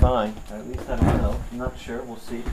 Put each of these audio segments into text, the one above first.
fine. At least I don't know. I'm not sure. We'll see.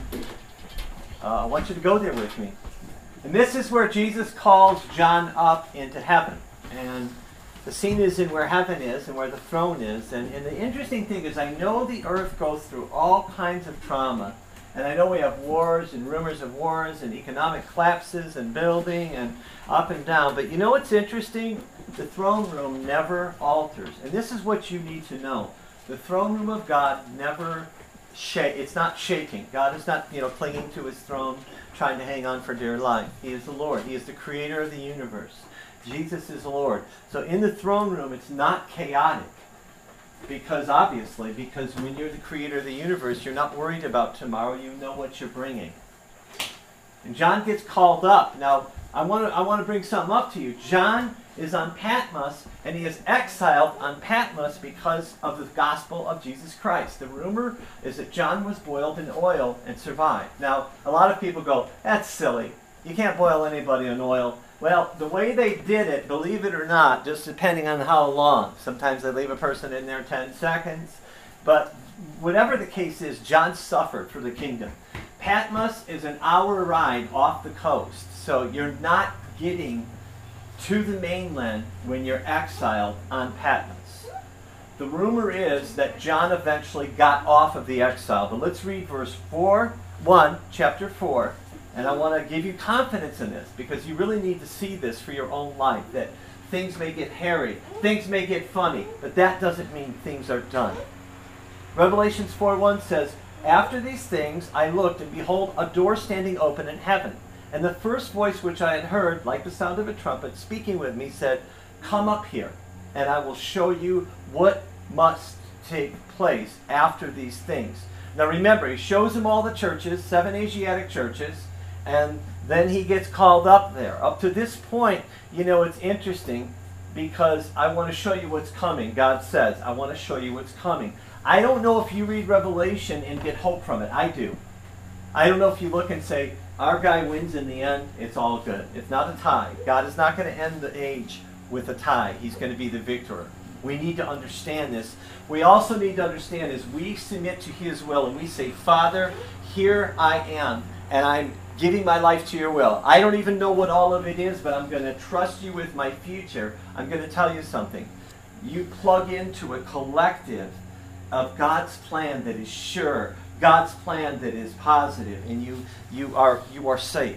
I want you to go there with me. And this is where Jesus calls John up into heaven. And the scene is in where heaven is and where the throne is. And the interesting thing is, I know the earth goes through all kinds of trauma. And I know we have wars and rumors of wars and economic collapses and building and up and down. But you know what's interesting? The throne room never alters. And this is what you need to know. The throne room of God never it's not shaking. God is not, clinging to his throne, trying to hang on for dear life. He is the Lord. He is the creator of the universe. Jesus is the Lord. So in the throne room, it's not chaotic. Because when you're the creator of the universe, you're not worried about tomorrow. You know what you're bringing. And John gets called up. Now, I want to bring something up to you. John is on Patmos, and he is exiled on Patmos because of the gospel of Jesus Christ. The rumor is that John was boiled in oil and survived. Now, a lot of people go, that's silly. You can't boil anybody in oil. Well, the way they did it, believe it or not, just depending on how long. Sometimes they leave a person in there 10 seconds. But whatever the case is, John suffered for the kingdom. Patmos is an hour ride off the coast. So you're not getting to the mainland when you're exiled on Patmos. The rumor is that John eventually got off of the exile. But let's read verse 1, chapter 4. And I want to give you confidence in this, because you really need to see this for your own life, that things may get hairy, things may get funny, but that doesn't mean things are done. Revelations 4:1 says, after these things I looked, and behold, a door standing open in heaven. And the first voice which I had heard, like the sound of a trumpet, speaking with me, said, come up here, and I will show you what must take place after these things. Now remember, he shows him all the churches, 7 Asiatic churches, and then he gets called up there. Up to this point, it's interesting, because I want to show you what's coming. God says, I want to show you what's coming. I don't know if you read Revelation and get hope from it. I do. I don't know if you look and say, our guy wins in the end, it's all good. It's not a tie. God is not going to end the age with a tie. He's going to be the victor. We need to understand this. We also need to understand as we submit to his will and we say, Father, here I am, and I'm giving my life to your will. I don't even know what all of it is, but I'm going to trust you with my future. I'm going to tell you something. You plug into a collective of God's plan that is sure, God's plan that is positive, and you are safe.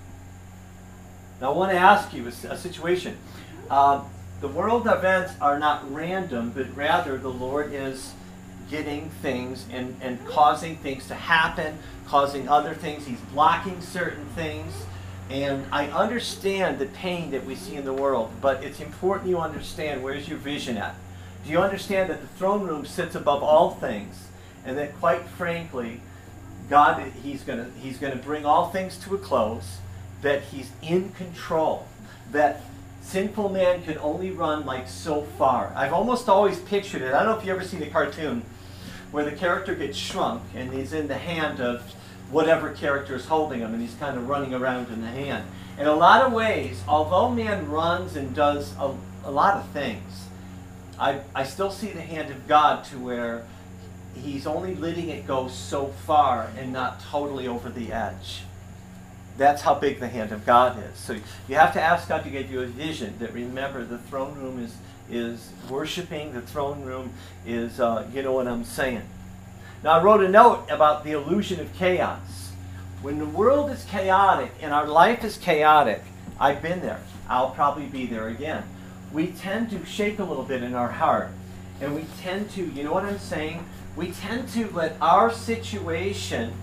Now I want to ask you a situation. The world events are not random, but rather the Lord is getting things and causing things to happen, causing other things. He's blocking certain things. And I understand the pain that we see in the world, but it's important you understand, where's your vision at? Do you understand that the throne room sits above all things, and that quite frankly, God, he's going to bring all things to a close, that he's in control, that sinful man can only run like so far. I've almost always pictured it. I don't know if you ever seen a cartoon where the character gets shrunk and he's in the hand of whatever character is holding him, and he's kind of running around in the hand. In a lot of ways, although man runs and does a lot of things, I still see the hand of God to where he's only letting it go so far and not totally over the edge. That's how big the hand of God is. So you have to ask God to give you a vision that, remember, the throne room is worshiping. The throne room is, you know what I'm saying. Now I wrote a note about the illusion of chaos. When the world is chaotic and our life is chaotic, I've been there. I'll probably be there again. We tend to shake a little bit in our heart. And we tend to, you know what I'm saying? We tend to let our situation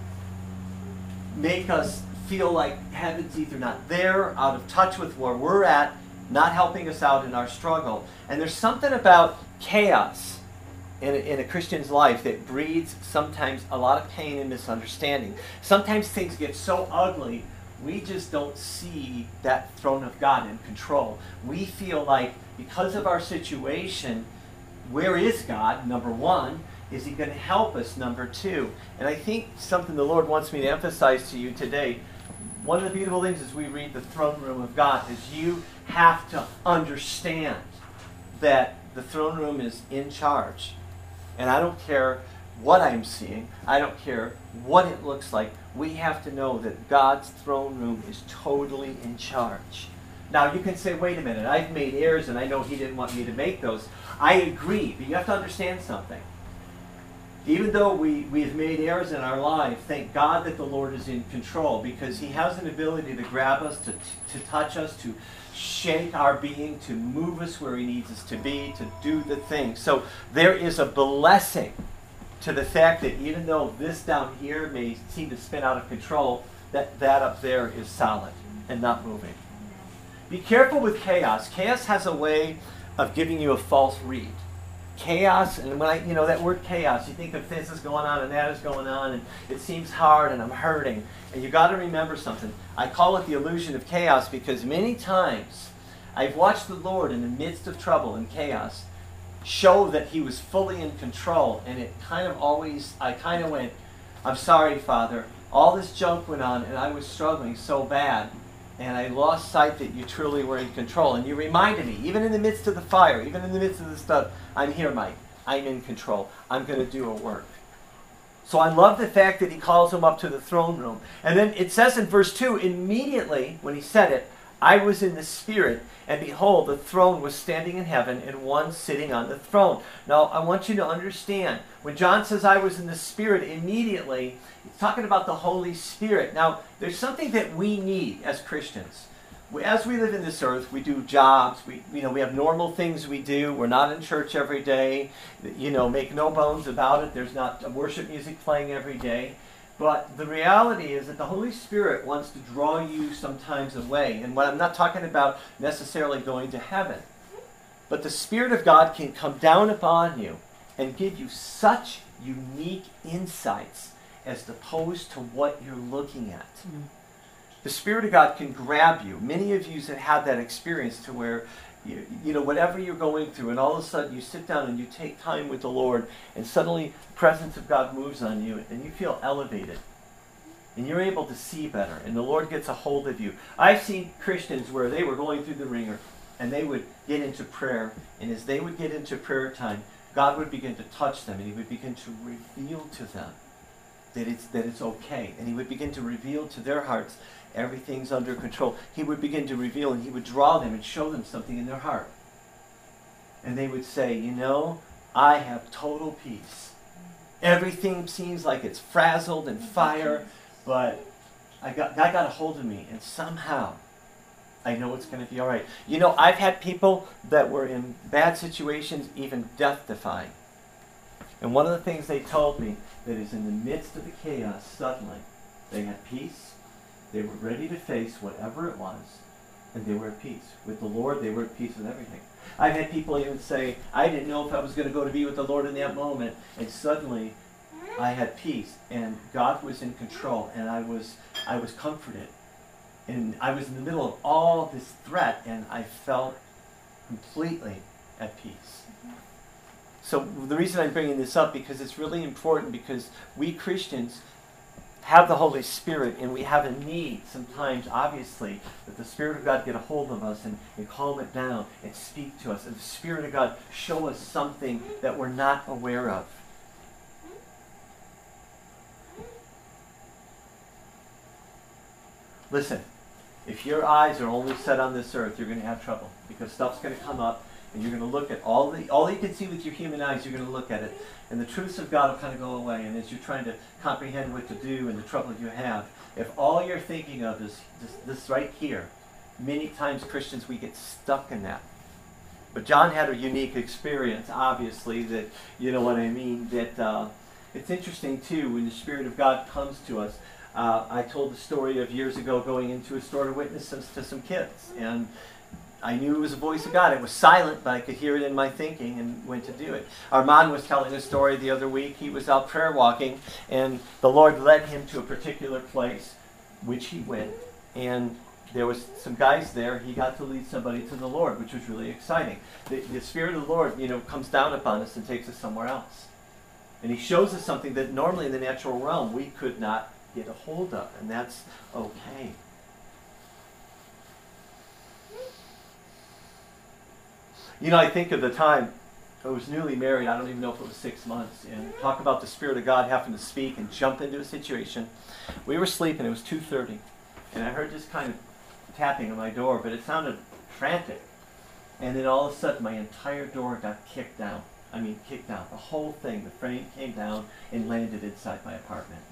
make us feel like heaven's either not there, out of touch with where we're at, not helping us out in our struggle. And there's something about chaos in a Christian's life that breeds sometimes a lot of pain and misunderstanding. Sometimes things get so ugly, we just don't see that throne of God in control. We feel like because of our situation, where is God, number one? Is he going to help us, number two? And I think something the Lord wants me to emphasize to you today, one of the beautiful things as we read the throne room of God is you have to understand that the throne room is in charge. And I don't care what I'm seeing. I don't care what it looks like. We have to know that God's throne room is totally in charge. Now, you can say, wait a minute, I've made errors and I know he didn't want me to make those. I agree, but you have to understand something. Even though we have made errors in our life, thank God that the Lord is in control, because he has an ability to grab us, to touch us, to shake our being, to move us where he needs us to be, to do the thing. So there is a blessing to the fact that even though this down here may seem to spin out of control, that up there is solid and not moving. Be careful with chaos. Chaos has a way of giving you a false read. Chaos, and when that word chaos, you think of this is going on and that is going on, and it seems hard and I'm hurting. And you got to remember something. I call it the illusion of chaos, because many times I've watched the Lord in the midst of trouble and chaos show that he was fully in control, and it I kind of went, I'm sorry, Father, all this junk went on and I was struggling so bad, and I lost sight that you truly were in control. And you reminded me, even in the midst of the fire, even in the midst of the stuff, I'm here, Mike. I'm in control. I'm going to do a work. So I love the fact that he calls him up to the throne room. And then it says in verse 2, immediately when he said it, I was in the Spirit, and behold, the throne was standing in heaven, and one sitting on the throne. Now, I want you to understand, when John says I was in the Spirit immediately, he's talking about the Holy Spirit. Now, there's something that we need as Christians. As we live in this earth, we do jobs, we have normal things we do. We're not in church every day. Make no bones about it. There's not worship music playing every day. But the reality is that the Holy Spirit wants to draw you sometimes away. And what I'm not talking about necessarily going to heaven. But the Spirit of God can come down upon you and give you such unique insights as opposed to what you're looking at. Mm. The Spirit of God can grab you. Many of you have had that experience to where, whatever you're going through, and all of a sudden you sit down and you take time with the Lord, and suddenly the presence of God moves on you, and you feel elevated. And you're able to see better, and the Lord gets a hold of you. I've seen Christians where they were going through the ringer, and they would get into prayer, and as they would get into prayer time, God would begin to touch them, and he would begin to reveal to them that it's okay. And he would begin to reveal to their hearts everything's under control. He would begin to reveal, and he would draw them and show them something in their heart. And they would say, I have total peace. Everything seems like it's frazzled and fire, but God got a hold of me, and somehow I know it's going to be all right. I've had people that were in bad situations, even death-defying. And one of the things they told me, that is in the midst of the chaos, suddenly, they had peace, they were ready to face whatever it was, and they were at peace. With the Lord, they were at peace with everything. I've had people even say, I didn't know if I was going to go to be with the Lord in that moment, and suddenly I had peace, and God was in control, and I was comforted. And I was in the middle of all this threat, and I felt completely at peace. So the reason I'm bringing this up, because it's really important, because we Christians have the Holy Spirit, and we have a need sometimes, obviously, that the Spirit of God get a hold of us and calm it down and speak to us. And the Spirit of God show us something that we're not aware of. Listen, if your eyes are only set on this earth, you're going to have trouble, because stuff's going to come up, and you're going to look at all you can see with your human eyes, you're going to look at it. And the truths of God will kind of go away. And as you're trying to comprehend what to do and the trouble you have, if all you're thinking of is this right here, many times Christians, we get stuck in that. But John had a unique experience, obviously, that, you know what I mean, that it's interesting, too, when the Spirit of God comes to us. I told the story of years ago going into a store to witness to some kids. And I knew it was the voice of God. It was silent, but I could hear it in my thinking and went to do it. Armand was telling a story the other week. He was out prayer walking, and the Lord led him to a particular place, which he went. And there was some guys there. He got to lead somebody to the Lord, which was really exciting. The Spirit of the Lord, comes down upon us and takes us somewhere else. And he shows us something that normally in the natural realm we could not get a hold of, and that's okay. I think of the time I was newly married. I don't even know if it was 6 months. And talk about the Spirit of God having to speak and jump into a situation. We were sleeping. It was 2:30. And I heard this kind of tapping on my door, but it sounded frantic. And then all of a sudden, my entire door got kicked down. I mean, kicked down. The whole thing, the frame came down and landed inside my apartment.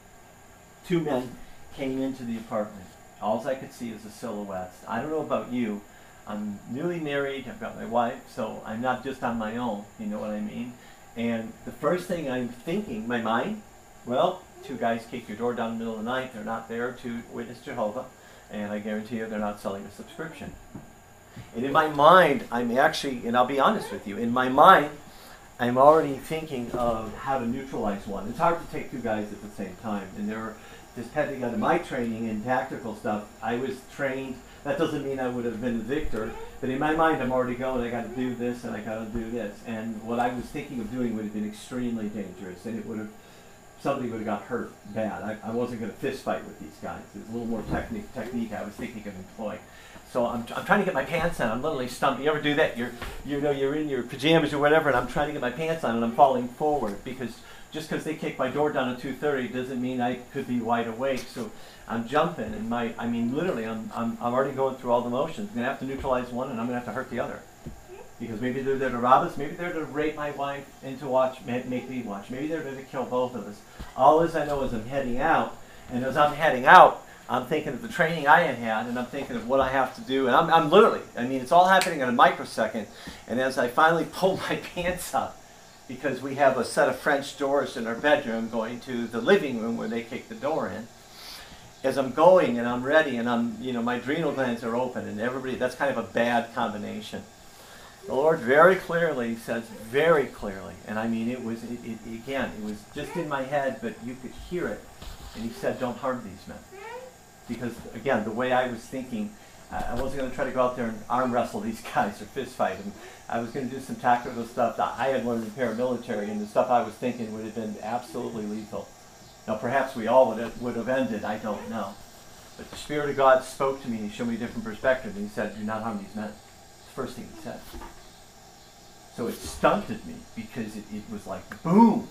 2 men came into the apartment. All I could see was the silhouettes. I don't know about you. I'm newly married. I've got my wife, so I'm not just on my own. You know what I mean? And the first thing I'm thinking, my mind, well, 2 guys kick your door down in the middle of the night. They're not there to witness Jehovah. And I guarantee you they're not selling a subscription. And in my mind, I'm actually, and I'll be honest with you, in my mind, I'm already thinking of how to neutralize one. It's hard to take 2 guys at the same time. And there were, depending on my training and tactical stuff, I was trained. That doesn't mean I would have been the victor, but in my mind I'm already going, I got to do this and I got to do this. And what I was thinking of doing would have been extremely dangerous, and it would have, somebody would have got hurt bad. I wasn't going to fist fight with these guys. There's a little more technique I was thinking of employing. So I'm trying to get my pants on. I'm literally stumping. You ever do that? You're in your pajamas or whatever, and I'm trying to get my pants on, and I'm falling forward because just because they kicked my door down at 2:30 doesn't mean I could be wide awake. So I'm jumping, and literally, I'm already going through all the motions. I'm gonna have to neutralize one, and I'm gonna have to hurt the other, because maybe they're there to rob us, maybe they're to rape my wife and to make me watch. Maybe they're there to kill both of us. All as I know is I'm heading out, and as I'm heading out, I'm thinking of the training I had, and I'm thinking of what I have to do, and I'm literally, it's all happening in a microsecond. And as I finally pull my pants up, because we have a set of French doors in our bedroom going to the living room where they kick the door in. As I'm going and I'm ready and my adrenal glands are open and everybody, that's kind of a bad combination. The Lord very clearly says, very clearly, and it was just in my head, but you could hear it. And He said, don't harm these men. Because again, the way I was thinking, I wasn't going to try to go out there and arm wrestle these guys or fist fight. And I was going to do some tactical stuff that I had learned in paramilitary, and the stuff I was thinking would have been absolutely lethal. Now, perhaps we all would have ended. I don't know. But the Spirit of God spoke to me. He showed me a different perspective, and He said, "Do not harm these men." It's the first thing He said. So it stunted me because it was like boom.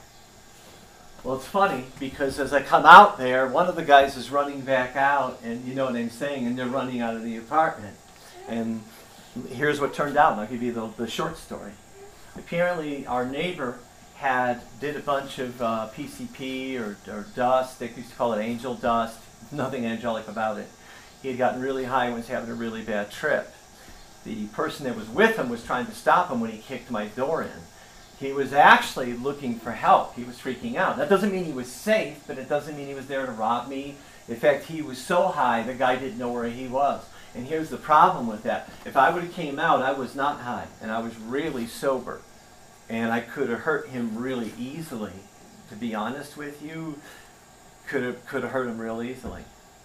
Well, it's funny because as I come out there, one of the guys is running back out, and you know what I'm saying, and they're running out of the apartment. And here's what turned out, and I'll give you the short story. Apparently, our neighbor did a bunch of PCP or dust. They used to call it angel dust. Nothing angelic about it. He had gotten really high and was having a really bad trip. The person that was with him was trying to stop him when he kicked my door in. He was actually looking for help. He was freaking out. That doesn't mean he was safe, but it doesn't mean he was there to rob me. In fact, he was so high, the guy didn't know where he was. And here's the problem with that. If I would have came out, I was not high, and I was really sober. And I could have hurt him really easily. To be honest with you, could have hurt him real easily.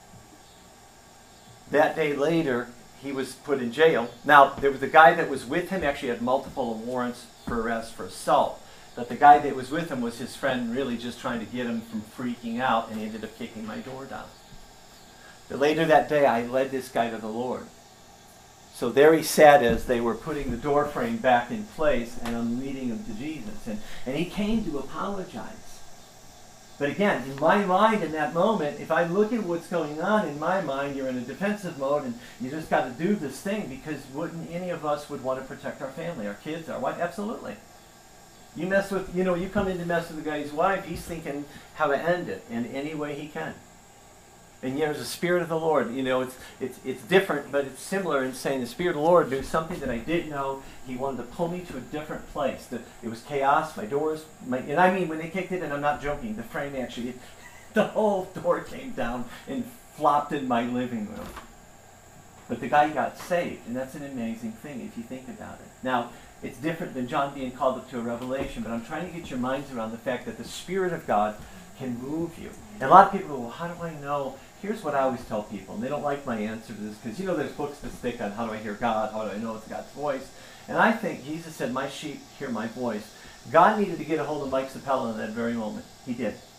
That day later, he was put in jail. Now, there was the guy that was with him actually had multiple warrants for arrest for assault. But the guy that was with him was his friend, really just trying to get him from freaking out, and he ended up kicking my door down. But later that day, I led this guy to the Lord. So there he sat as they were putting the door frame back in place, and I'm leading him to Jesus. And he came to apologize. But again, in my mind in that moment, if I look at what's going on in my mind, you're in a defensive mode, and you just got to do this thing, because wouldn't any of us would want to protect our family, our kids, our wife? Absolutely. You mess with, you come in to mess with the guy's wife, he's thinking how to end it in any way he can. And there's the Spirit of the Lord. It's different, but it's similar in saying the Spirit of the Lord knew something that I didn't know. He wanted to pull me to a different place. It was chaos. My doors, when they kicked it, and I'm not joking, the frame actually, the whole door came down and flopped in my living room. But the guy got saved, and that's an amazing thing if you think about it. Now, it's different than John being called up to a revelation, but I'm trying to get your minds around the fact that the Spirit of God can move you. And a lot of people go, well, how do I know? Here's what I always tell people, and they don't like my answer to this, because there's books that stick on how do I hear God, how do I know it's God's voice. And I think Jesus said, my sheep hear my voice. God needed to get a hold of Mike Sapella in that very moment. He did.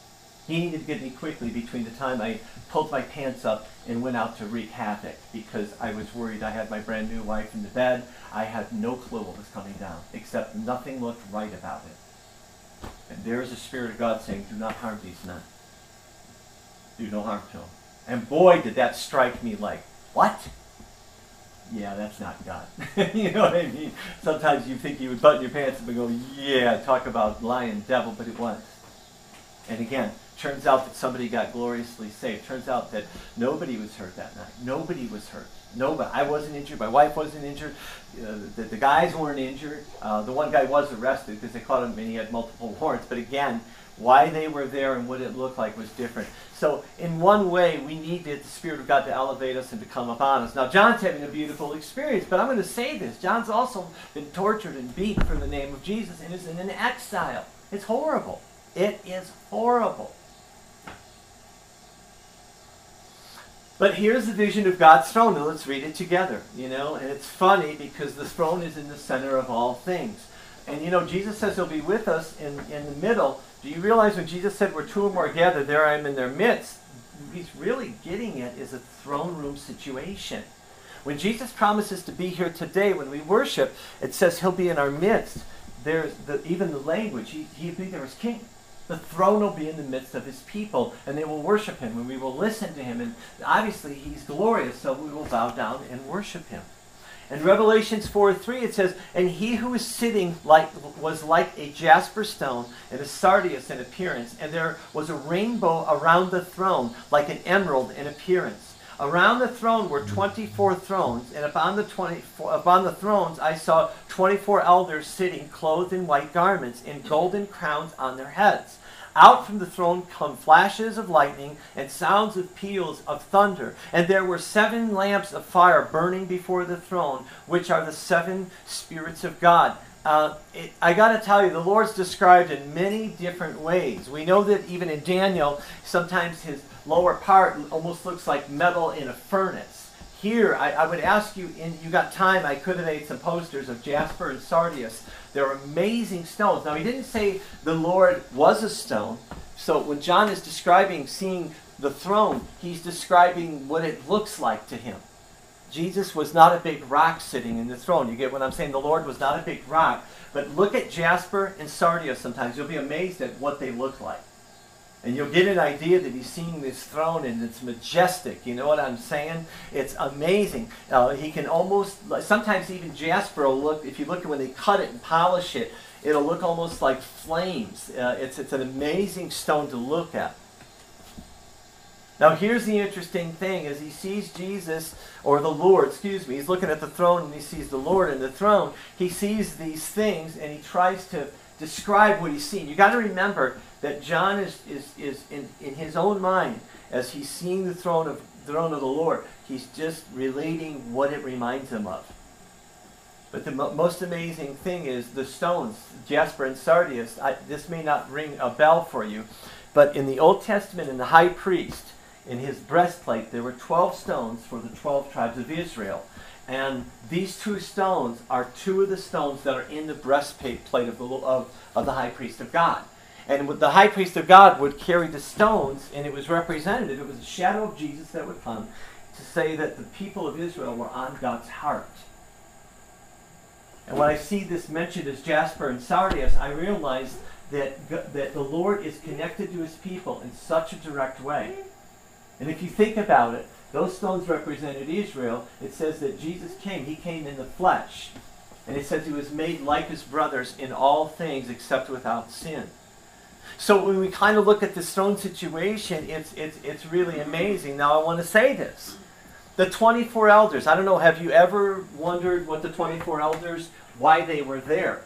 He needed to get me quickly between the time I pulled my pants up and went out to wreak havoc, because I was worried. I had my brand new wife in the bed. I had no clue what was coming down, except nothing looked right about it. And there's the Spirit of God saying, do not harm these men. Do no harm to them. And boy, did that strike me like, what? Yeah, that's not God. You know what I mean? Sometimes you think you would button your pants up and go, yeah, talk about lying devil, but it was. And again, turns out that somebody got gloriously saved. Turns out that nobody was hurt that night. Nobody was hurt. Nobody. I wasn't injured. My wife wasn't injured. The guys weren't injured. The one guy was arrested because they caught him and he had multiple warrants. But again, why they were there and what it looked like was different. So in one way, we needed the Spirit of God to elevate us and to come upon us. Now, John's having a beautiful experience, but I'm going to say this. John's also been tortured and beaten for the name of Jesus and is in an exile. It's horrible. It is horrible. But here's the vision of God's throne, and let's read it together. And it's funny because the throne is in the center of all things. And Jesus says he'll be with us in the middle. Do you realize when Jesus said, where two or more gather, there I am in their midst? He's really getting at is a throne room situation. When Jesus promises to be here today, when we worship, it says he'll be in our midst. There's even the language, he'll be there as king. The throne will be in the midst of his people, and they will worship him, and we will listen to him. And obviously, he's glorious, so we will bow down and worship him. In Revelations 4:3, it says, and he who was sitting was like a jasper stone and a sardius in appearance, and there was a rainbow around the throne, like an emerald in appearance. Around the throne were 24 thrones, and upon the thrones I saw 24 elders sitting, clothed in white garments, and golden crowns on their heads. Out from the throne come flashes of lightning and sounds of peals of thunder. And there were 7 lamps of fire burning before the throne, which are the 7 spirits of God. I got to tell you, the Lord's described in many different ways. We know that even in Daniel, sometimes his lower part almost looks like metal in a furnace. Here, I would ask you, you got time, I could have made some posters of jasper and sardius. They're amazing stones. Now, he didn't say the Lord was a stone. So when John is describing seeing the throne, he's describing what it looks like to him. Jesus was not a big rock sitting in the throne. You get what I'm saying? The Lord was not a big rock. But look at jasper and sardius sometimes. You'll be amazed at what they look like. And you'll get an idea that he's seeing this throne and it's majestic. You know what I'm saying? It's amazing. He can almost, sometimes even jasper will look, if you look at when they cut it and polish it, it'll look almost like flames. It's an amazing stone to look at. Now here's the interesting thing, as he sees Jesus, or the Lord, he's looking at the throne and he sees the Lord in the throne. He sees these things and he tries to describe what he's seen. You got to remember that John is in his own mind, as he's seeing the throne of the Lord, he's just relating what it reminds him of. But the most amazing thing is the stones, jasper and sardius. This may not ring a bell for you, but in the Old Testament, in the high priest, in his breastplate, there were 12 stones for the 12 tribes of Israel. And these 2 stones are 2 of the stones that are in the breastplate of the high priest of God. And the high priest of God would carry the stones, and it was representative. It was a shadow of Jesus that would come to say that the people of Israel were on God's heart. And when I see this mentioned as jasper and sardius, I realize that the Lord is connected to his people in such a direct way. And if you think about it, those stones represented Israel. It says that Jesus came. He came in the flesh. And it says he was made like his brothers in all things except without sin. So when we kind of look at this throne situation, it's really amazing. Now I want to say this. The 24 elders. I don't know, have you ever wondered what the 24 elders, why they were there?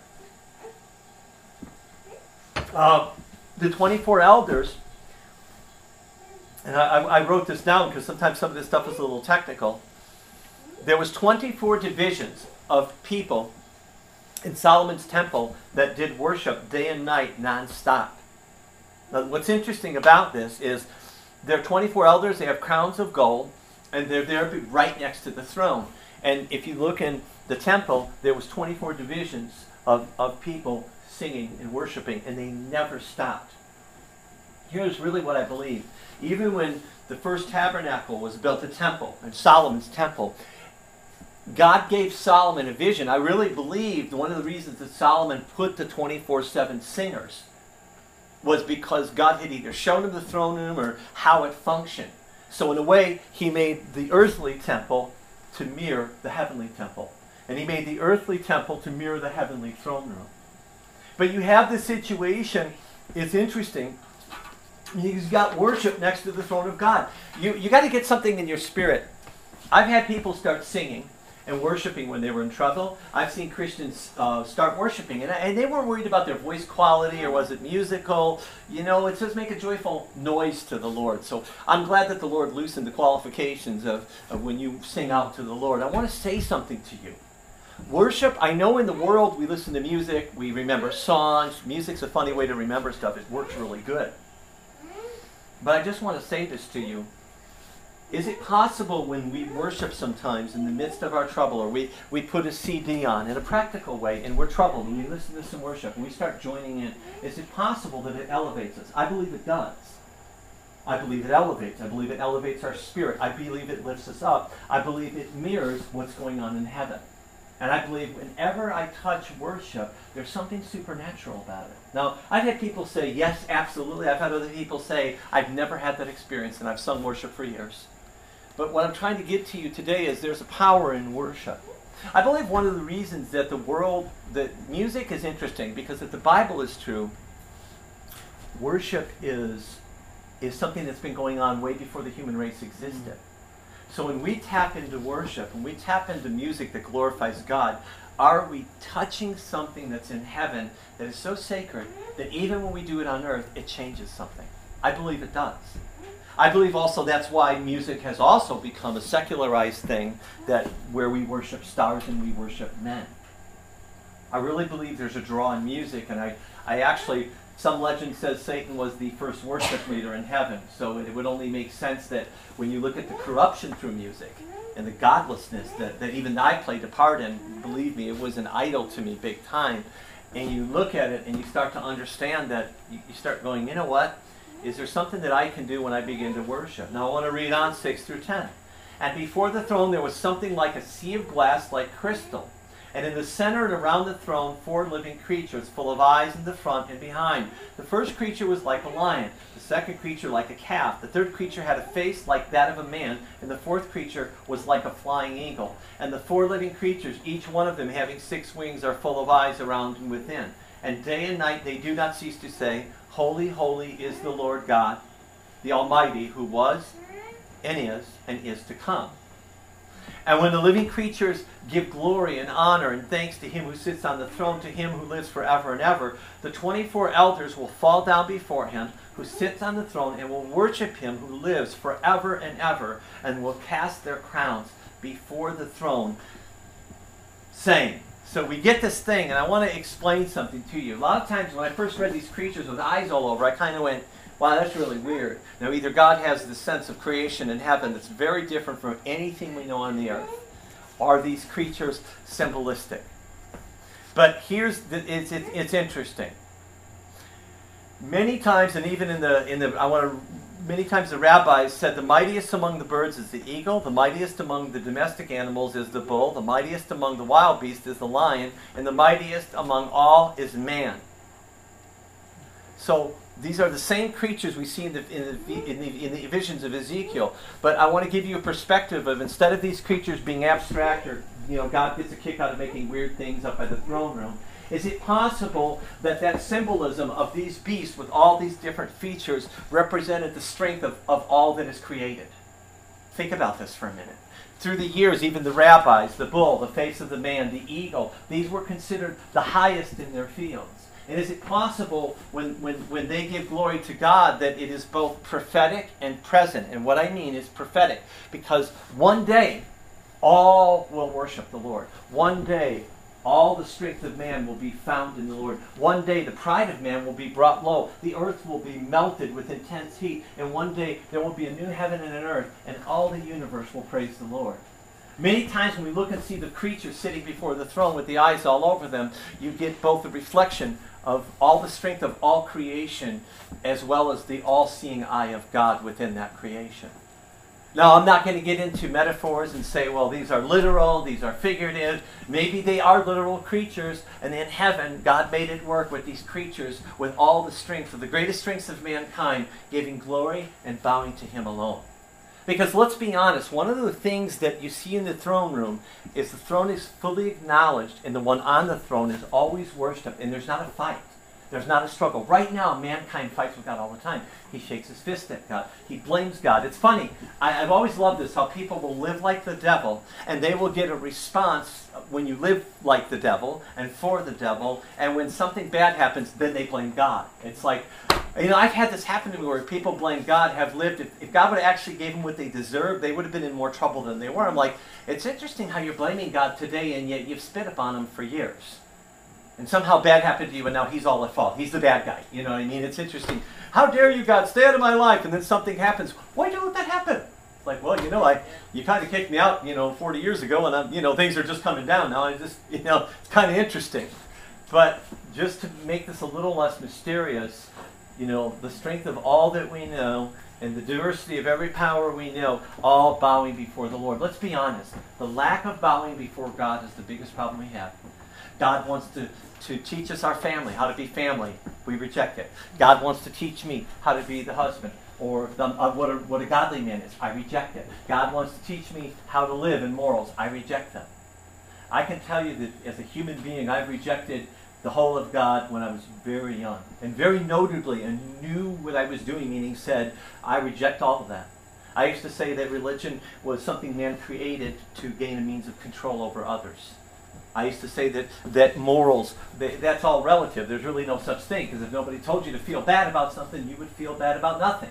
The 24 elders, and I wrote this down because sometimes some of this stuff is a little technical. There was 24 divisions of people in Solomon's temple that did worship day and night nonstop. Now, what's interesting about this is there are 24 elders. They have crowns of gold, and they're there right next to the throne. And if you look in the temple, there was 24 divisions of people singing and worshiping, and they never stopped. Here's really what I believe. Even when the first tabernacle was built, the temple, and Solomon's temple, God gave Solomon a vision. I really believed one of the reasons that Solomon put the 24/7 singers was because God had either shown him the throne room or how it functioned. So in a way, he made the earthly temple to mirror the heavenly temple. And he made the earthly temple to mirror the heavenly throne room. But you have this situation, it's interesting. He's got worship next to the throne of God. You got to get something in your spirit. I've had people start singing and worshiping when they were in trouble. I've seen Christians start worshiping, and they weren't worried about their voice quality or was it musical. You know, it says make a joyful noise to the Lord. So I'm glad that the Lord loosened the qualifications of when you sing out to the Lord. I want to say something to you. Worship, I know in the world we listen to music, we remember songs. Music's a funny way to remember stuff. It works really good. But I just want to say this to you. Is it possible when we worship sometimes in the midst of our trouble, or we put a CD on in a practical way and we're troubled and we listen to some worship and we start joining in, is it possible that it elevates us? I believe it does. I believe it elevates. I believe it elevates our spirit. I believe it lifts us up. I believe it mirrors what's going on in heaven. And I believe whenever I touch worship, there's something supernatural about it. Now, I've had people say, yes, absolutely. I've had other people say, I've never had that experience, and I've sung worship for years. But what I'm trying to get to you today is there's a power in worship. I believe one of the reasons that that music is interesting, because if the Bible is true, worship is something that's been going on way before the human race existed. So when we tap into worship, when we tap into music that glorifies God, are we touching something that's in heaven that is so sacred that even when we do it on earth, it changes something? I believe it does. I believe also that's why music has also become a secularized thing, where we worship stars and we worship men. I really believe there's a draw in music, and I actually, some legend says Satan was the first worship leader in heaven, so it would only make sense that when you look at the corruption through music and the godlessness that even I played a part in, believe me, it was an idol to me big time, and you look at it and you start to understand that, you start going, you know what? Is there something that I can do when I begin to worship? Now I want to read on 6 through 10. And before the throne there was something like a sea of glass like crystal. And in the center and around the throne, 4 living creatures, full of eyes in the front and behind. The first creature was like a lion, the second creature like a calf, the third creature had a face like that of a man, and the fourth creature was like a flying eagle. And the 4 living creatures, each one of them having 6 wings, are full of eyes around and within. And day and night they do not cease to say, Holy, holy is the Lord God, the Almighty, who was, and is to come. And when the living creatures give glory and honor and thanks to him who sits on the throne, to him who lives forever and ever, the 24 elders will fall down before him who sits on the throne and will worship him who lives forever and ever, and will cast their crowns before the throne, saying, so we get this thing, and I want to explain something to you. A lot of times when I first read these creatures with eyes all over, I kind of went, wow, that's really weird. Now, either God has the sense of creation in heaven that's very different from anything we know on the earth, or are these creatures symbolistic? But it's interesting. Many times, and even many times the rabbis said the mightiest among the birds is the eagle, the mightiest among the domestic animals is the bull, the mightiest among the wild beasts is the lion, and the mightiest among all is man. So these are the same creatures we see in the visions of Ezekiel. But I want to give you a perspective of, instead of these creatures being abstract, or God gets a kick out of making weird things up by the throne room, is it possible that symbolism of these beasts with all these different features represented the strength of all that is created? Think about this for a minute. Through the years, even the rabbis, the bull, the face of the man, the eagle, these were considered the highest in their fields. And is it possible when they give glory to God that it is both prophetic and present? And what I mean is prophetic, because one day all will worship the Lord. One day all the strength of man will be found in the Lord. One day the pride of man will be brought low. The earth will be melted with intense heat. And one day there will be a new heaven and an earth, and all the universe will praise the Lord. Many times when we look and see the creatures sitting before the throne with the eyes all over them, you get both the reflection of all the strength of all creation as well as the all-seeing eye of God within that creation. Now, I'm not going to get into metaphors and say, well, these are literal, these are figurative. Maybe they are literal creatures, and in heaven, God made it work with these creatures with all the strength of the greatest strengths of mankind, giving glory and bowing to Him alone. Because let's be honest, one of the things that you see in the throne room is the throne is fully acknowledged, and the one on the throne is always worshipped, and there's not a fight. There's not a struggle. Right now, mankind fights with God all the time. He shakes his fist at God. He blames God. It's funny. I've always loved this, how people will live like the devil, and they will get a response when you live like the devil and for the devil, and when something bad happens, then they blame God. It's like, you know, I've had this happen to me where people blame God, have lived. If God would have actually gave them what they deserved, they would have been in more trouble than they were. I'm like, it's interesting how you're blaming God today, and yet you've spit upon Him for years. And somehow bad happened to you, and now He's all at fault. He's the bad guy. You know what I mean? It's interesting. How dare you, God, stay out of my life? And then something happens. Why did you let that happen? It's like, well, you know, you kind of kicked me out, 40 years ago, and things are just coming down now. It's kind of interesting. But just to make this a little less mysterious, the strength of all that we know and the diversity of every power we know, all bowing before the Lord. Let's be honest. The lack of bowing before God is the biggest problem we have. God wants to teach us our family, how to be family. We reject it. God wants to teach me how to be the husband or what a godly man is. I reject it. God wants to teach me how to live in morals. I reject them. I can tell you that as a human being, I've rejected the whole of God when I was very young. And very notably, and knew what I was doing, meaning said, I reject all of that. I used to say that religion was something man created to gain a means of control over others. I used to say that morals, that's all relative. There's really no such thing, because if nobody told you to feel bad about something, you would feel bad about nothing.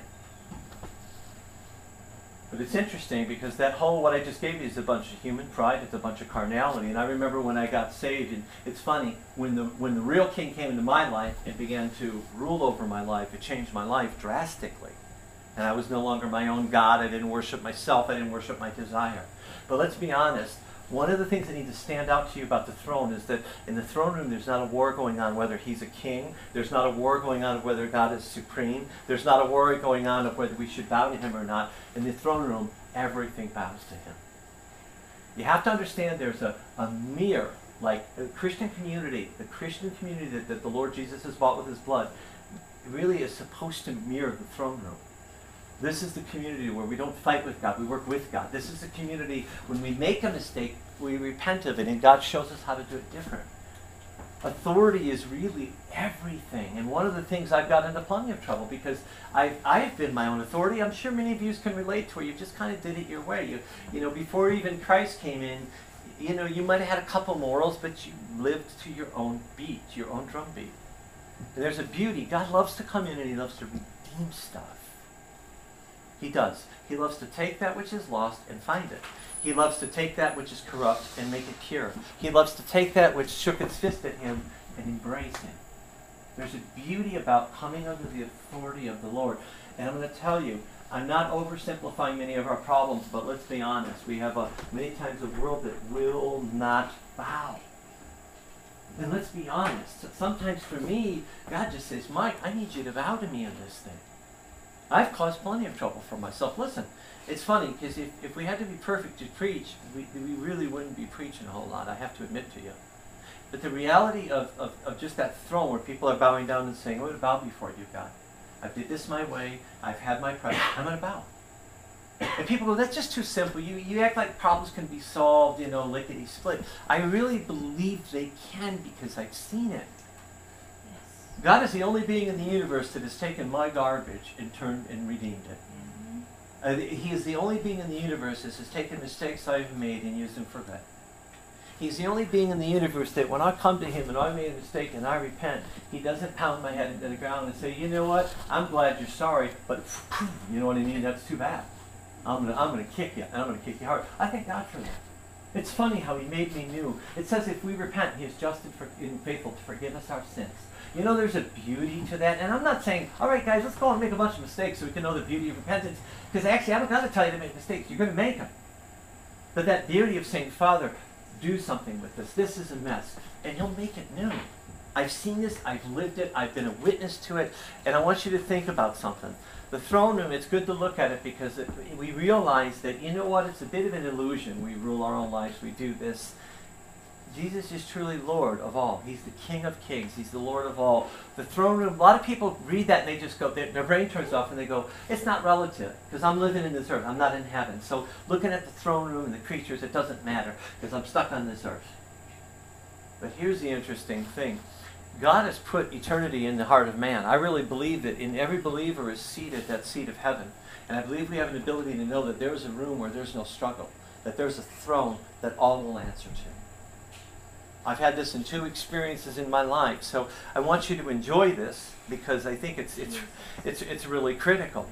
But it's interesting, because that whole, what I just gave you is a bunch of human pride, it's a bunch of carnality. And I remember when I got saved, and it's funny, when the real king came into my life and began to rule over my life, it changed my life drastically. And I was no longer my own God. I didn't worship myself. I didn't worship my desire. But let's be honest. One of the things that need to stand out to you about the throne is that in the throne room there's not a war going on whether He's a king. There's not a war going on of whether God is supreme. There's not a war going on of whether we should bow to Him or not. In the throne room, everything bows to Him. You have to understand there's a mirror, like the Christian community that the Lord Jesus has bought with His blood, really is supposed to mirror the throne room. This is the community where we don't fight with God, we work with God. This is the community when we make a mistake, we repent of it, and God shows us how to do it different. Authority is really everything. And one of the things I've got into plenty of trouble because I've been my own authority. I'm sure many of you can relate to where you just kind of did it your way. Before even Christ came in, you might have had a couple morals, but you lived to your own beat, your own drum beat. And there's a beauty. God loves to come in and He loves to redeem stuff. He does. He loves to take that which is lost and find it. He loves to take that which is corrupt and make it pure. He loves to take that which shook its fist at Him and embrace Him. There's a beauty about coming under the authority of the Lord. And I'm going to tell you, I'm not oversimplifying many of our problems, but let's be honest. We have many times a world that will not bow. And let's be honest. Sometimes for me, God just says, Mike, I need you to bow to me in this thing. I've caused plenty of trouble for myself. Listen, it's funny, because if we had to be perfect to preach, we really wouldn't be preaching a whole lot, I have to admit to you. But the reality of just that throne where people are bowing down and saying, I'm going to bow before you, God. I did this my way. I've had my pride. I'm going to bow. And people go, that's just too simple. You act like problems can be solved, lickety-split. I really believe they can because I've seen it. God is the only being in the universe that has taken my garbage and turned and redeemed it. He is the only being in the universe that has taken mistakes I've made and used them for good. He's the only being in the universe that when I come to Him and I made a mistake and I repent, He doesn't pound my head into the ground and say, you know what, I'm glad you're sorry, but you know what I mean, that's too bad. I'm gonna kick you, and I'm going to kick you hard. I thank God for that. It's funny how He made me new. It says if we repent, He is just and faithful to forgive us our sins. There's a beauty to that. And I'm not saying, all right, guys, let's go and make a bunch of mistakes so we can know the beauty of repentance. Because actually, I'm not going to tell you to make mistakes. You're going to make them. But that beauty of saying, Father, do something with this. This is a mess. And he'll make it new. I've seen this. I've lived it. I've been a witness to it. And I want you to think about something. The throne room, it's good to look at it because we realize that, you know what, it's a bit of an illusion. We rule our own lives. We do this. Jesus is truly Lord of all. He's the King of kings. He's the Lord of all. The throne room, a lot of people read that and they just go, their brain turns off and they go, it's not relative because I'm living in this earth. I'm not in heaven. So looking at the throne room and the creatures, it doesn't matter because I'm stuck on this earth. But here's the interesting thing. God has put eternity in the heart of man. I really believe that in every believer is seated that seat of heaven. And I believe we have an ability to know that there's a room where there's no struggle, that there's a throne that all will answer to. I've had this in 2 experiences in my life, so I want you to enjoy this because I think it's really critical.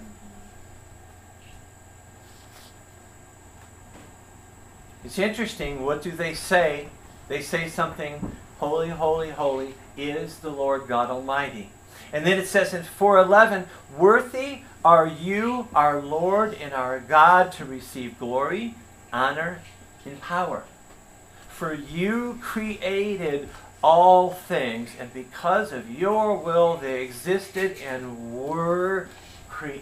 It's interesting. What do they say? They say something, holy, holy, holy is the Lord God Almighty. And then it says in 4:11, worthy are you, our Lord and our God, to receive glory, honor, and power. For you created all things, and because of your will they existed and were created.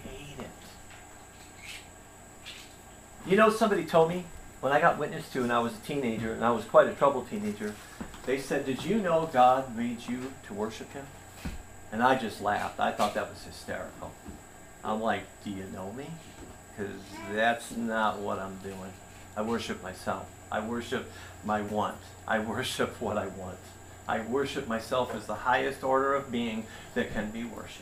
You know, somebody told me, when I got witnessed to and I was a teenager, and I was quite a troubled teenager, they said, did you know God made you to worship Him? And I just laughed. I thought that was hysterical. I'm like, do you know me? Because that's not what I'm doing. I worship myself. I worship my want. I worship what I want. I worship myself as the highest order of being that can be worshipped.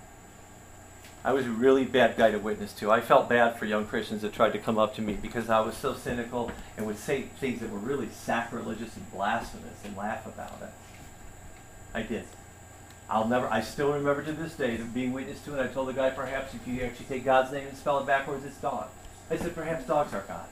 I was a really bad guy to witness to. I felt bad for young Christians that tried to come up to me because I was so cynical and would say things that were really sacrilegious and blasphemous and laugh about it. I did. I still remember to this day being witnessed to, and I told the guy, perhaps if you actually take God's name and spell it backwards, it's dog. I said, perhaps dogs are gods.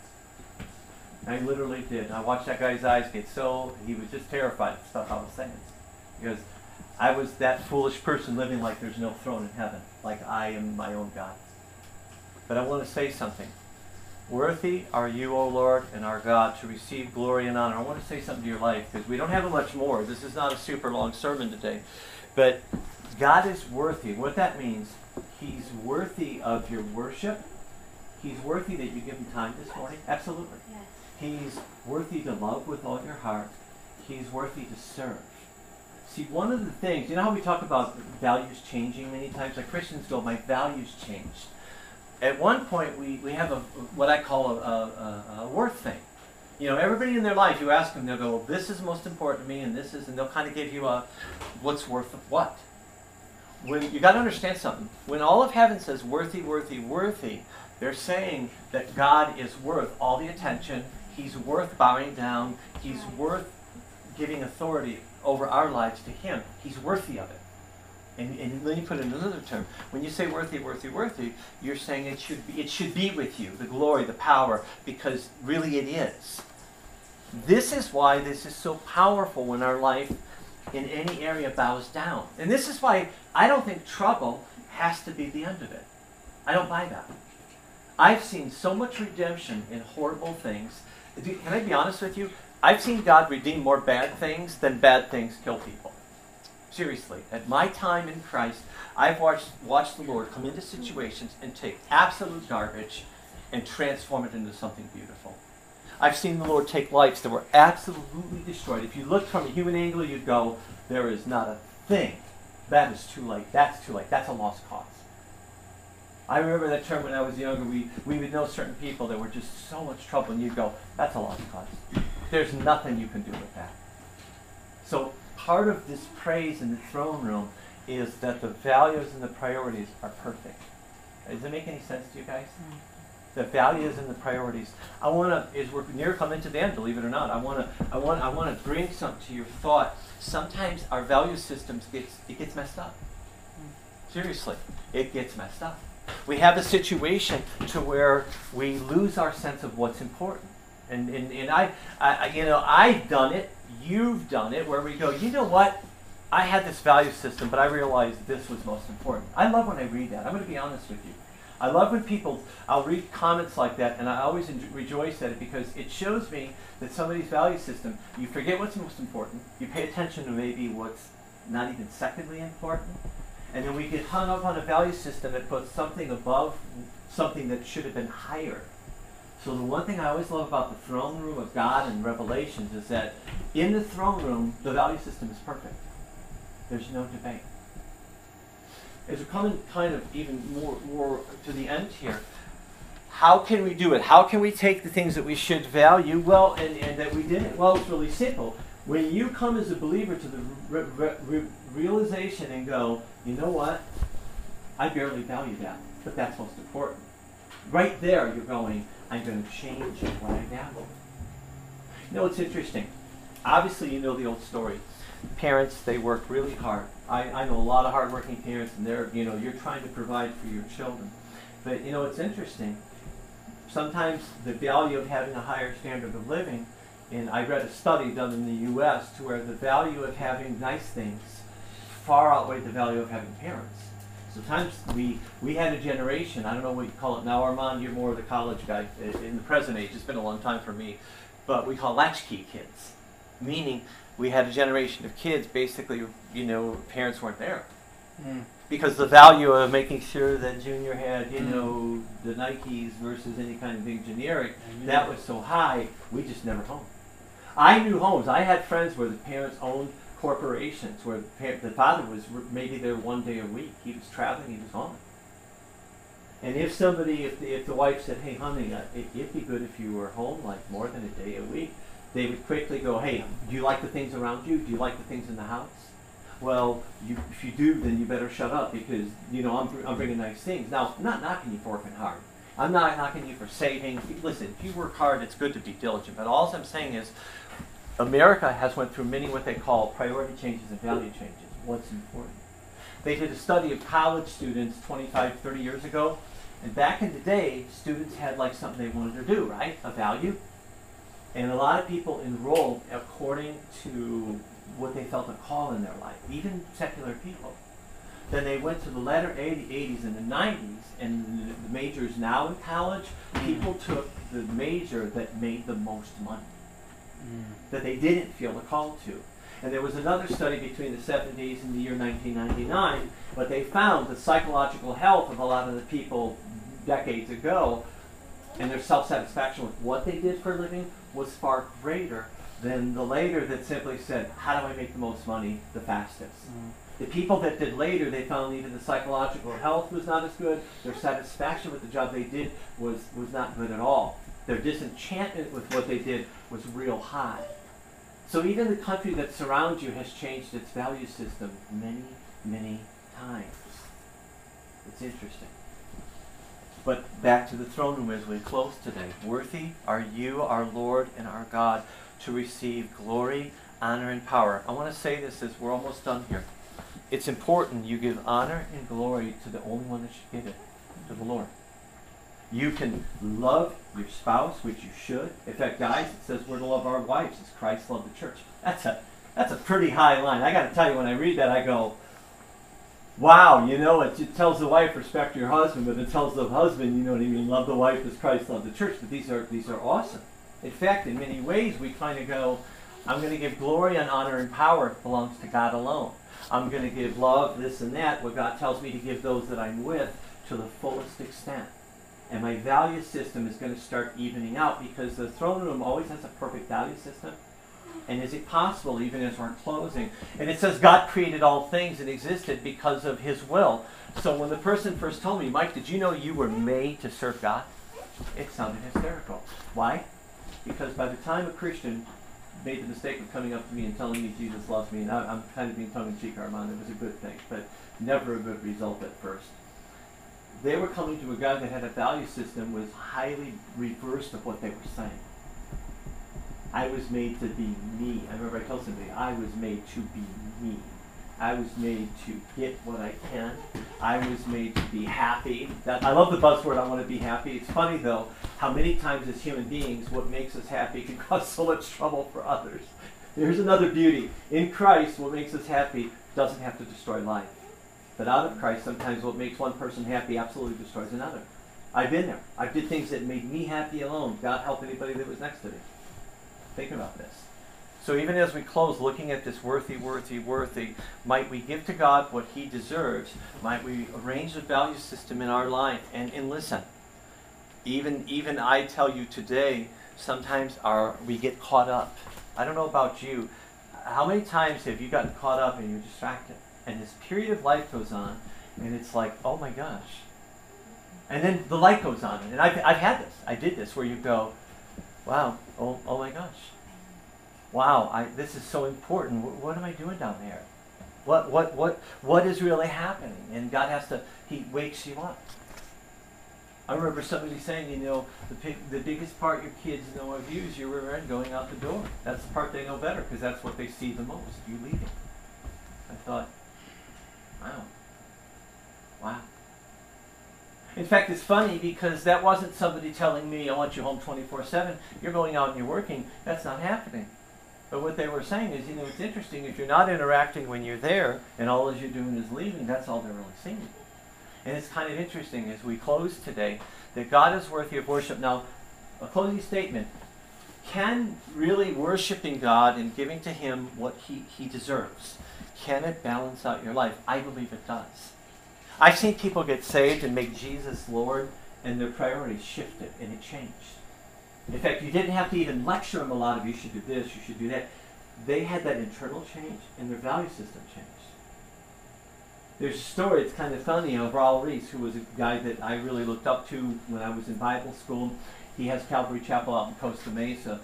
I literally did. I watched that guy's eyes get so, he was just terrified of stuff I was saying. Because I was that foolish person living like there's no throne in heaven, like I am my own God. But I want to say something. Worthy are you, O Lord, and our God, to receive glory and honor. I want to say something to your life, because we don't have much more. This is not a super long sermon today. But God is worthy. What that means, He's worthy of your worship. He's worthy that you give Him time this morning. Absolutely. Yes. He's worthy to love with all your heart. He's worthy to serve. See, one of the things, you know how we talk about values changing many times? Like Christians go, my values changed. At one point, we have what I call a worth thing. You know, everybody in their life, you ask them, they'll go, well, this is most important to me, and this is, and they'll kind of give you a, what's worth of what? When you got to understand something. When all of heaven says worthy, worthy, worthy, they're saying that God is worth all the attention. He's worth bowing down. He's worth giving authority over our lives to Him. He's worthy of it. And then you put it in another term. When you say worthy, worthy, worthy, you're saying it should be with you, the glory, the power, because really it is. This is why this is so powerful when our life in any area bows down. And this is why I don't think trouble has to be the end of it. I don't buy that. I've seen so much redemption in horrible things. Can I be honest with you? I've seen God redeem more bad things than bad things kill people. Seriously, at my time in Christ, I've watched the Lord come into situations and take absolute garbage and transform it into something beautiful. I've seen the Lord take lives that were absolutely destroyed. If you look from a human angle, you'd go, there is not a thing. That is too late. That's too late. That's a lost cause. I remember that term when I was younger. We would know certain people that were just so much trouble, and you'd go, that's a lost cause. There's nothing you can do with that. So part of this praise in the throne room is that the values and the priorities are perfect. Does it make any sense to you guys? The values and the priorities. I want to, as we're near coming to the end, believe it or not, I want to bring something to your thought. Sometimes our value systems gets messed up. Seriously, it gets messed up. We have a situation to where we lose our sense of what's important. And I've done it. You've done it, where we go, you know what? I had this value system, but I realized this was most important. I love when I read that. I'm going to be honest with you. I love when people, I'll read comments like that, and I always rejoice at it because it shows me that somebody's value system, you forget what's most important, you pay attention to maybe what's not even secondly important, and then we get hung up on a value system that puts something above something that should have been higher. So the one thing I always love about the throne room of God and Revelations is that in the throne room, the value system is perfect. There's no debate. As we're coming kind of even more to the end here, how can we do it? How can we take the things that we should value, well, and that we didn't? Well, it's really simple. When you come as a believer to the realization and go, you know what? I barely value that, but that's most important. Right there, you're going, I'm going to change what I value. You know, it's interesting. Obviously, you know the old story. Parents, they work really hard. I know a lot of hardworking parents, and they're, you know, you're trying to provide for your children. But, you know, it's interesting. Sometimes the value of having a higher standard of living, and I read a study done in the U.S. to where the value of having nice things far outweighed the value of having parents. Sometimes we had a generation, I don't know what you call it now, Armand, you're more of the college guy in the present age, it's been a long time for me, but we call latchkey kids, meaning we had a generation of kids, basically, you know, parents weren't there. Because the value of making sure that Junior had, you know, the Nikes versus any kind of big generic, that was so high, we just never home. I knew homes. I had friends where the parents owned corporations, where the father was maybe there one day a week. He was traveling, he was home. And if somebody, if the wife said, hey, honey, it'd be good if you were home like more than a day a week, they would quickly go, hey, do you like the things around you? Do you like the things in the house? Well, if you do, then you better shut up because, you know, I'm bringing nice things. Now, I'm not knocking you for working hard. I'm not knocking you for saving. Listen, if you work hard, it's good to be diligent. But all I'm saying is America has went through many what they call priority changes and value changes. What's important? They did a study of college students 25, 30 years ago. And back in the day, students had like something they wanted to do, right? A value. And a lot of people enrolled according to what they felt a call in their life, even secular people. Then they went to the latter 80s and the 90s, and the majors now in college, people took the major that made the most money, that they didn't feel a call to. And there was another study between the 70s and the year 1999, but they found the psychological health of a lot of the people decades ago and their self-satisfaction with what they did for a living was far greater than the later that simply said, how do I make the most money the fastest? The people that did later, they found even the psychological health was not as good. Their satisfaction with the job they did was not good at all. Their disenchantment with what they did was real high. So even the country that surrounds you has changed its value system many, many times. It's interesting. But back to the throne room as we close today. Worthy are you, our Lord and our God, to receive glory, honor, and power. I want to say this as we're almost done here. It's important you give honor and glory to the only one that should give it, to the Lord. You can love your spouse, which you should. In fact, guys, it says we're to love our wives as Christ loved the church. That's a pretty high line. I got to tell you, when I read that, I go, wow, you know, it tells the wife, respect your husband, but it tells the husband, you know what I mean, love the wife as Christ loved the church. But these are awesome. In fact, in many ways, we kind of go, I'm going to give glory and honor and power belongs to God alone. I'm going to give love, this and that, what God tells me to give those that I'm with to the fullest extent. And my value system is going to start evening out because the throne room always has a perfect value system. And is it possible, even as we're closing? And it says God created all things and existed because of His will. So when the person first told me, Mike, did you know you were made to serve God? It sounded hysterical. Why? Because by the time a Christian made the mistake of coming up to me and telling me Jesus loves me, and I'm kind of being tongue-in-cheek, Armand, it was a good thing, but never a good result at first. They were coming to a guy that had a value system was highly reversed of what they were saying. I was made to be me. I remember I told somebody, I was made to be me. I was made to get what I can. I was made to be happy. I love the buzzword, I want to be happy. It's funny, though, how many times as human beings, what makes us happy can cause so much trouble for others. Here's another beauty. In Christ, what makes us happy doesn't have to destroy life. But out of Christ, sometimes what makes one person happy absolutely destroys another. I've been there. I did things that made me happy alone. God help anybody that was next to me. Think about this. So even as we close, looking at this worthy, might we give to God what He deserves? Might we arrange a value system in our life? And listen, even I tell you today, sometimes we get caught up. I don't know about you. How many times have you gotten caught up and you're distracted? And this period of life goes on, and it's like, oh my gosh. And then the light goes on. And I've had this. I did this where you go, wow, oh my gosh. Wow, this is so important. What am I doing down there? What is really happening? And God He wakes you up. I remember somebody saying, the biggest part your kids know of you is your rear end going out the door. That's the part they know better because that's what they see the most, you leaving. I thought, wow. In fact, it's funny because that wasn't somebody telling me, I want you home 24/7. You're going out and you're working. That's not happening. But what they were saying is, it's interesting, if you're not interacting when you're there and all you're doing is leaving, that's all they're really seeing. And it's kind of interesting as we close today that God is worthy of worship. Now, a closing statement. Can really worshiping God and giving to Him what He deserves, can it balance out your life? I believe it does. I've seen people get saved and make Jesus Lord, and their priorities shifted, and it changed. In fact, you didn't have to even lecture them a lot of, you should do this, you should do that. They had that internal change, and their value system changed. There's a story, it's kind of funny, of Raul Reese, who was a guy that I really looked up to when I was in Bible school. He has Calvary Chapel out in Costa Mesa.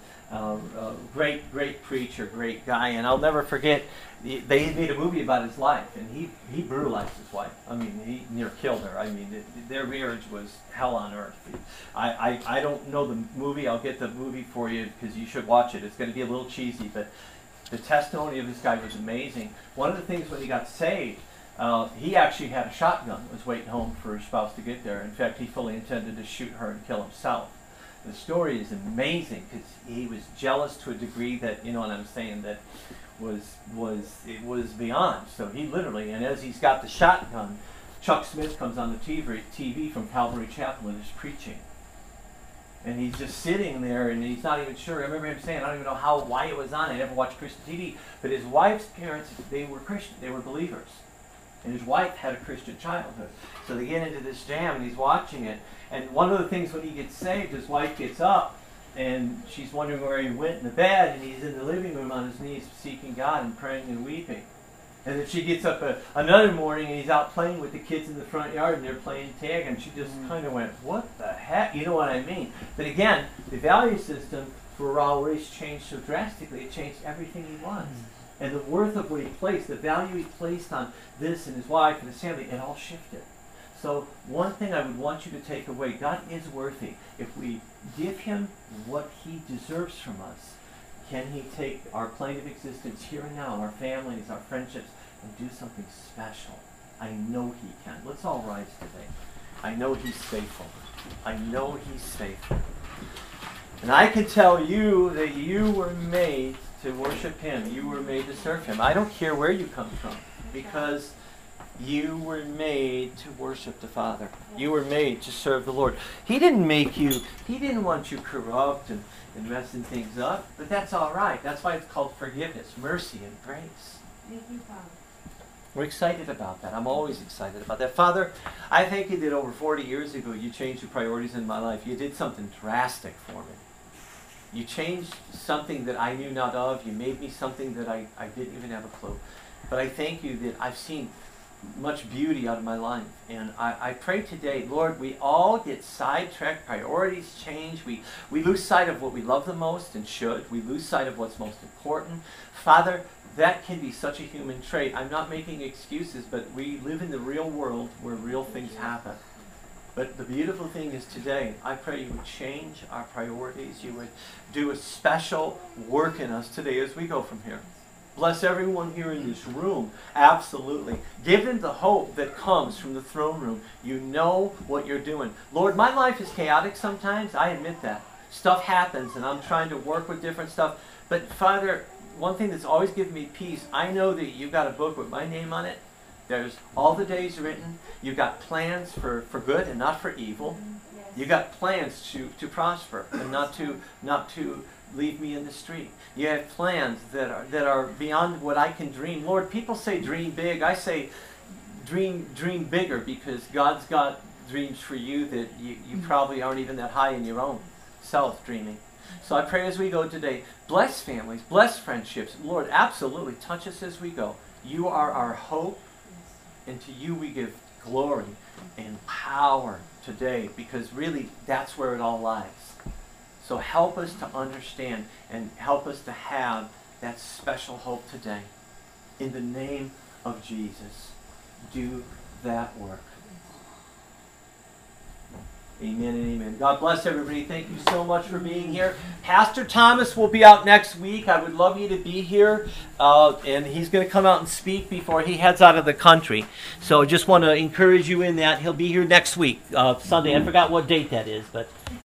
Great preacher, great guy. And I'll never forget, they made a movie about his life, and he brutalized his wife. I mean, he near killed her. I mean, their marriage was hell on earth. I don't know the movie. I'll get the movie for you because you should watch it. It's going to be a little cheesy, but the testimony of this guy was amazing. One of the things when he got saved, he actually had a shotgun, was waiting home for his spouse to get there. In fact, he fully intended to shoot her and kill himself. The story is amazing because he was jealous to a degree that, you know what I'm saying, that it was beyond. So he literally, and as he's got the shotgun, Chuck Smith comes on the TV from Calvary Chapel and is preaching. And he's just sitting there and he's not even sure. I remember him saying, I don't even know why it was on. I never watched Christian TV. But his wife's parents, they were Christian. They were believers. And his wife had a Christian childhood. So they get into this jam and he's watching it. And one of the things when he gets saved, his wife gets up and she's wondering where he went in the bed, and he's in the living room on his knees seeking God and praying and weeping. And then she gets up another morning and he's out playing with the kids in the front yard and they're playing tag, and she just kind of went, what the heck? You know what I mean? But again, the value system for Raul Reese changed so drastically, it changed everything he was. And the worth of what he placed, the value he placed on this and his wife and his family, it all shifted. So one thing I would want you to take away, God is worthy. If we give Him what He deserves from us, can He take our plane of existence here and now, our families, our friendships, and do something special? I know He can. Let's all rise today. I know He's faithful. I know He's faithful. And I can tell you that you were made to worship Him. You were made to serve Him. I don't care where you come from, because you were made to worship the Father. You were made to serve the Lord. He didn't make you, He didn't want you corrupt and messing things up, but that's all right. That's why it's called forgiveness, mercy, and grace. Thank you, Father. We're excited about that. I'm always excited about that. Father, I thank You that over 40 years ago you changed the priorities in my life. You did something drastic for me. You changed something that I knew not of. You made me something that I didn't even have a clue. But I thank You that I've seen much beauty out of my life. And I pray today, Lord, we all get sidetracked, priorities change, we lose sight of what we love the most and should. We lose sight of what's most important. Father, that can be such a human trait. I'm not making excuses, but we live in the real world where real things happen. But the beautiful thing is today, I pray You would change our priorities. You would do a special work in us today as we go from here. Bless everyone here in this room. Absolutely. Give them the hope that comes from the throne room. You know what You're doing. Lord, my life is chaotic sometimes. I admit that. Stuff happens and I'm trying to work with different stuff. But Father, one thing that's always given me peace, I know that You've got a book with my name on it, There's all the days written. You've got plans for good and not for evil. You got plans to prosper and not to leave me in the street. You have plans that are beyond what I can dream. Lord, people say dream big. I say dream bigger, because God's got dreams for you that you probably aren't even that high in your own self dreaming. So I pray as we go today, bless families, bless friendships. Lord, absolutely touch us as we go. You are our hope, and to you we give glory and power today, because really that's where it all lies. So help us to understand and help us to have that special hope today. In the name of Jesus, do that work. Amen and amen. God bless everybody. Thank you so much for being here. Pastor Thomas will be out next week. I would love you to be here. And he's going to come out and speak before he heads out of the country. So just want to encourage you in that. He'll be here next week, Sunday. I forgot what date that is, but